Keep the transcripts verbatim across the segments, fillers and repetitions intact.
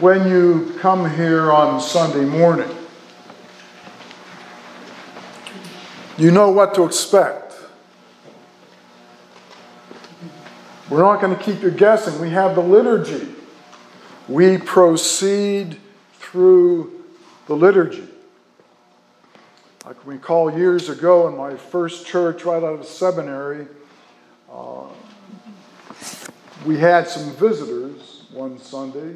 when you come here on Sunday morning, you know what to expect. We're not going to keep you guessing. We have the liturgy. We proceed through the liturgy. I can recall years ago in my first church right out of seminary, uh, we had some visitors one Sunday.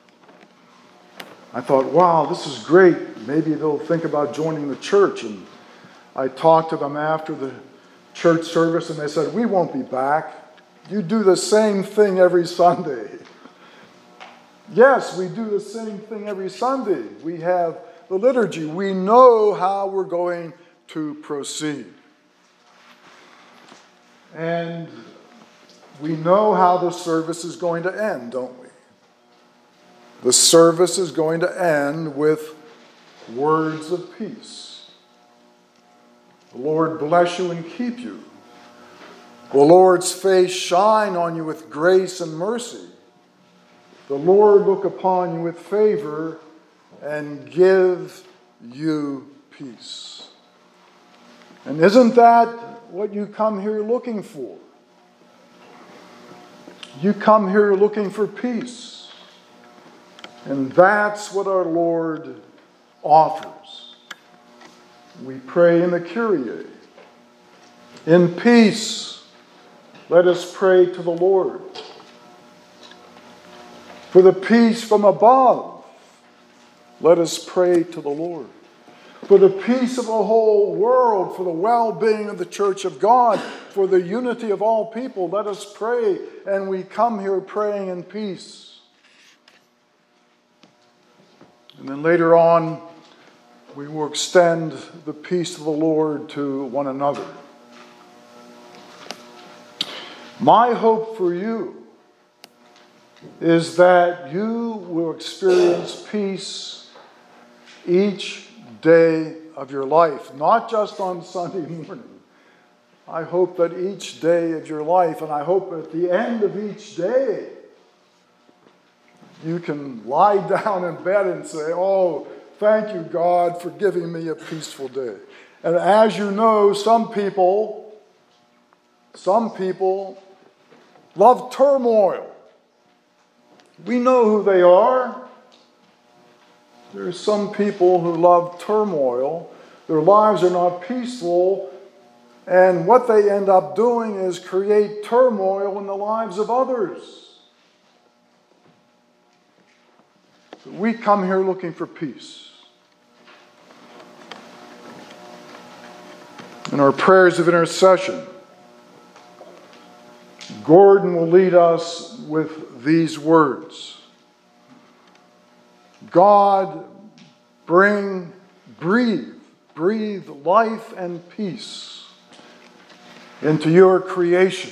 I thought, wow, this is great. Maybe they'll think about joining the church. And I talked to them after the church service, and they said, we won't be back. You do the same thing every Sunday. Yes, we do the same thing every Sunday. We have the liturgy. We know how we're going to proceed. And we know how the service is going to end, don't we? The service is going to end with words of peace. The Lord bless you and keep you. The Lord's face shine on you with grace and mercy. The Lord look upon you with favor and give you peace. And isn't that what you come here looking for? You come here looking for peace. And that's what our Lord offers. We pray in the Kyrie. In peace, let us pray to the Lord. For the peace from above, let us pray to the Lord. For the peace of the whole world, for the well-being of the church of God, for the unity of all people, let us pray. And we come here praying in peace. And then later on, we will extend the peace of the Lord to one another. My hope for you is that you will experience peace each day of your life, not just on Sunday morning. I hope that each day of your life, and I hope at the end of each day, you can lie down in bed and say, oh, thank you, God, for giving me a peaceful day. And as you know, some people, some people love turmoil. We know who they are. There are some people who love turmoil. Their lives are not peaceful. And what they end up doing is create turmoil in the lives of others. We come here looking for peace. In our prayers of intercession, Gordon will lead us with these words. God, bring, breathe, breathe life and peace into your creation.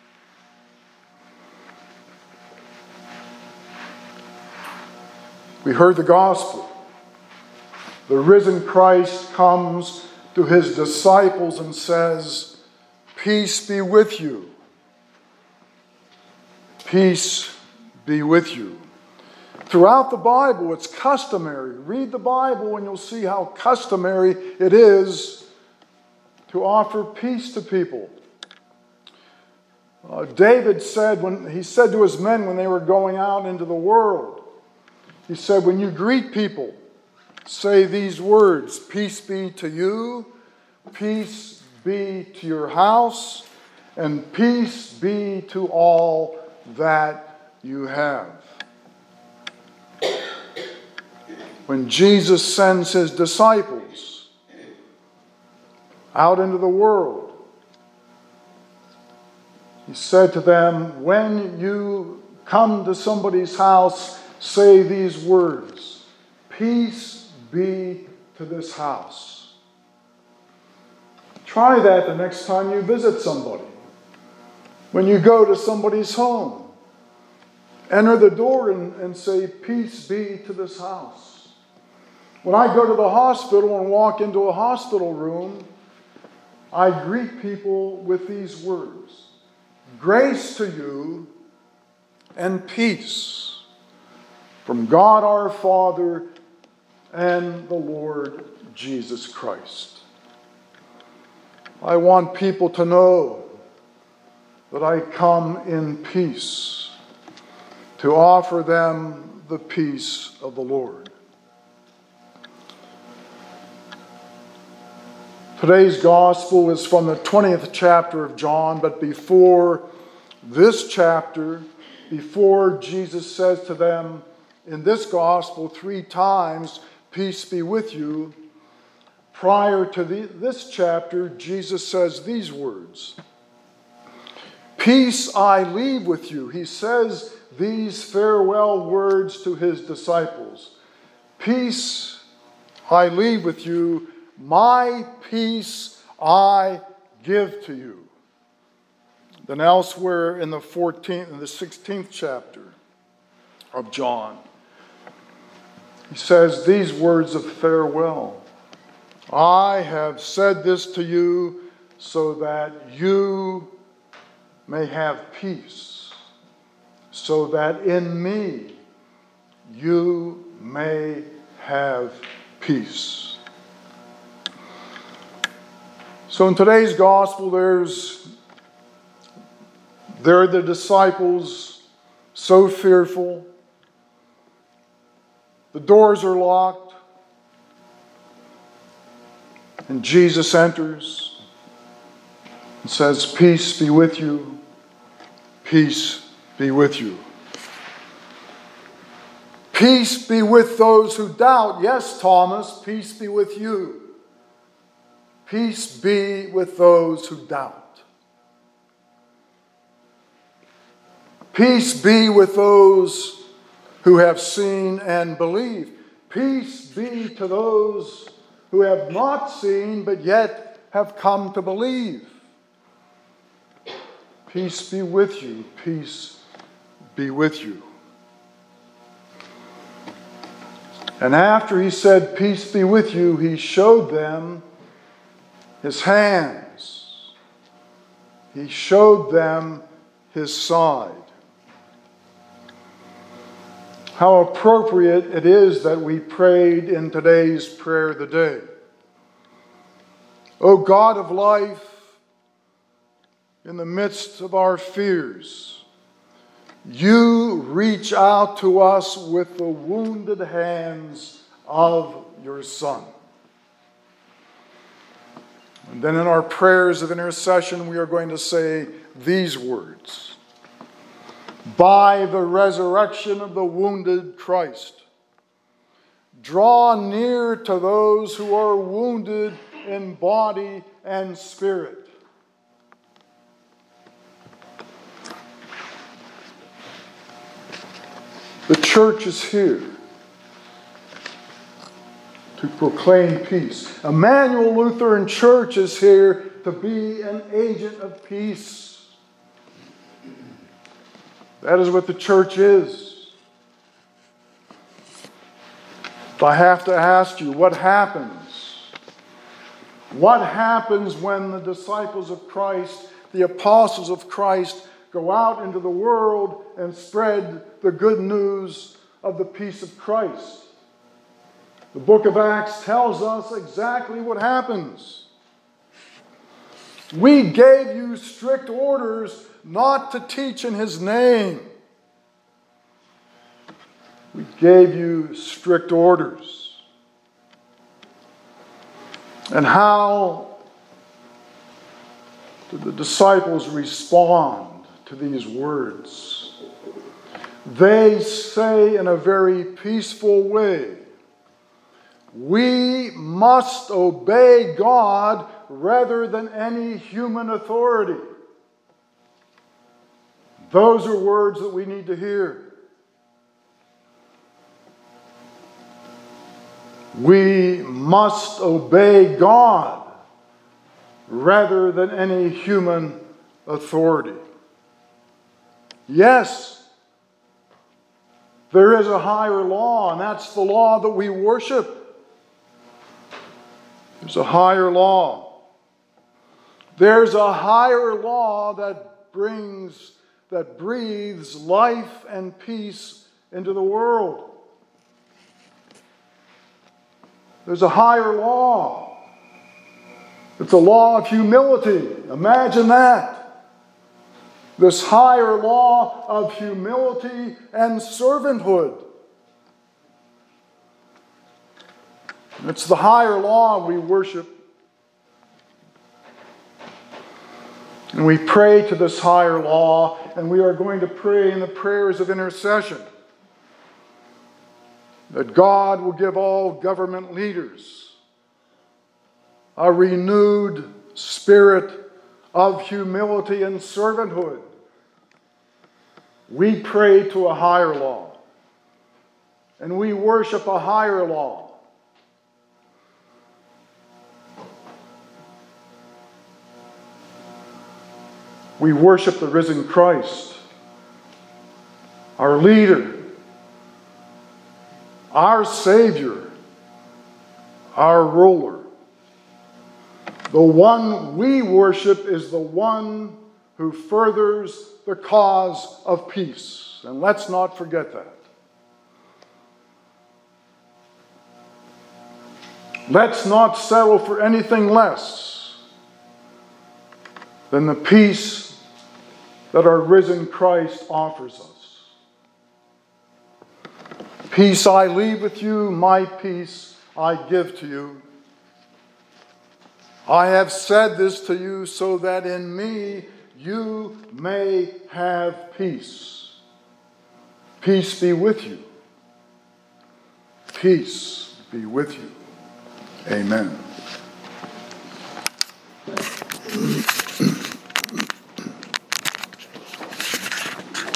We heard the gospel. The risen Christ comes to his disciples and says, peace be with you. Peace be with you. Throughout the Bible, it's customary. Read the Bible and you'll see how customary it is to offer peace to people. Uh, David said, when he said to his men when they were going out into the world, he said, when you greet people, say these words, peace be to you, peace be to your house, and peace be to all that you have. When Jesus sends his disciples out into the world, he said to them, when you come to somebody's house, say these words, peace be to this house. Try that the next time you visit somebody. When you go to somebody's home, enter the door and, and say, peace be to this house. When I go to the hospital and walk into a hospital room, I greet people with these words, grace to you and peace from God our Father and the Lord Jesus Christ. I want people to know that I come in peace to offer them the peace of the Lord. Today's gospel is from the twentieth chapter of John, but before this chapter, before Jesus says to them in this gospel three times, "Peace be with you," prior to the, this chapter, Jesus says these words, "Peace I leave with you." He says these farewell words to his disciples. "Peace I leave with you, my peace I give to you." Then elsewhere in the fourteenth and the sixteenth chapter of John, he says these words of farewell. "I have said this to you so that you may have peace, so that in me you may have peace." So in today's gospel, there's there are the disciples so fearful. The doors are locked. And Jesus enters and says, "Peace be with you. Peace be with you." Peace be with those who doubt. Yes, Thomas, peace be with you. Peace be with those who doubt. Peace be with those who have seen and believe. Peace be to those who have not seen but yet have come to believe. Peace be with you. Peace be with you. And after he said, "Peace be with you," he showed them his hands. He showed them his side. How appropriate it is that we prayed in today's prayer of the day. O God of life, in the midst of our fears, you reach out to us with the wounded hands of your Son. And then in our prayers of intercession, we are going to say these words. By the resurrection of the wounded Christ, draw near to those who are wounded in body and spirit. The church is here to proclaim peace. Emmanuel Lutheran Church is here to be an agent of peace. That is what the church is. If I have to ask you, what happens? What happens when the disciples of Christ, the apostles of Christ, go out into the world and spread the good news of the peace of Christ? The book of Acts tells us exactly what happens. We gave you strict orders not to teach in his name. We gave you strict orders. And how did the disciples respond to these words? They say in a very peaceful way, "We must obey God rather than any human authority." Those are words that we need to hear. We must obey God rather than any human authority. Yes, there is a higher law, and that's the law that we worship. There's a higher law. There's a higher law that brings, that breathes life and peace into the world. There's a higher law. It's a law of humility. Imagine that. This higher law of humility and servanthood. It's the higher law we worship. And we pray to this higher law, and we are going to pray in the prayers of intercession that God will give all government leaders a renewed spirit of humility and servanthood. We pray to a higher law, and we worship a higher law. We worship the risen Christ, our leader, our Savior, our ruler. The one we worship is the one who furthers the cause of peace. And let's not forget that. Let's not settle for anything less than the peace that our risen Christ offers us. Peace I leave with you, my peace I give to you. I have said this to you so that in me you may have peace. Peace be with you. Peace be with you. Amen.